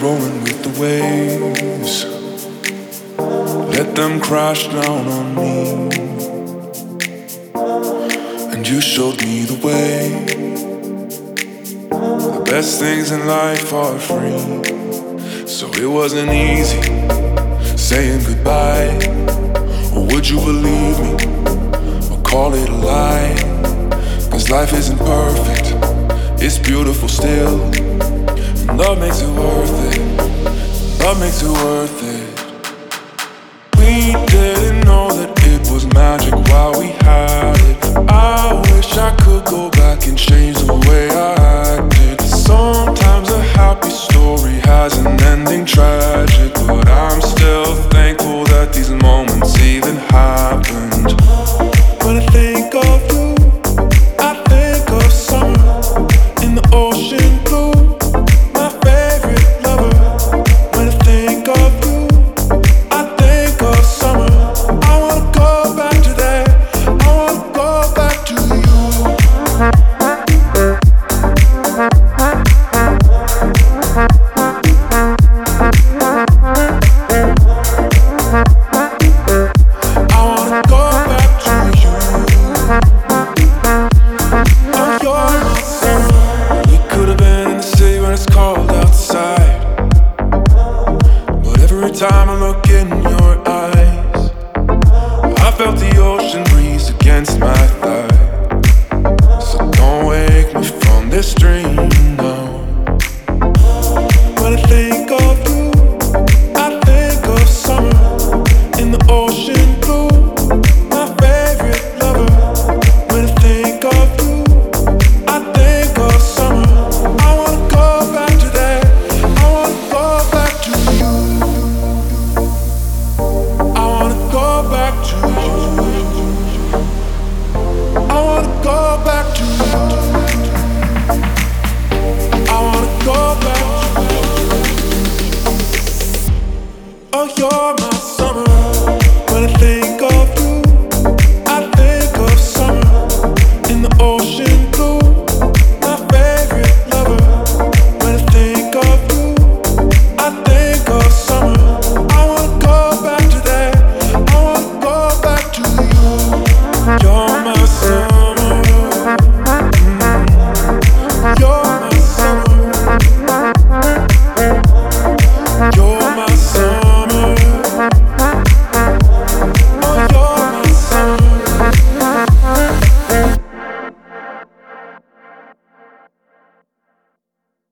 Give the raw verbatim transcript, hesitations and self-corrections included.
rolling with the waves. Let them crash down on me. And you showed me the way. The best things in life are free. So it wasn't easy saying goodbye. Or would you believe me or call it a lie? Cause life isn't perfect, it's beautiful still. And love makes it worth it. Love makes it worth it. We didn't know that it was magic while we had it. I wish I could go back and change the way I acted. Sometimes a happy story has an ending tragic, but I'm still thankful that these moments even happened. When I think of you, I think of summer in the ocean blue. My favorite lover. When I think of you, I think of summer. I wanna go back to that. I wanna go back to you. I wanna go back to you. Oh, you're my summer. We could have been in the city when it's cold outside, but every time I look in your eyes, I felt the ocean breeze against my thigh. So don't wake me from this dream now. When I think of you, I think of summer in the ocean blue. My favorite lover. When I think of you, I think of summer. I wanna go back to that. I wanna go back to you. I wanna go back to you. I wanna go back to you. I wanna go back to you. Oh, you're my summer. When I think of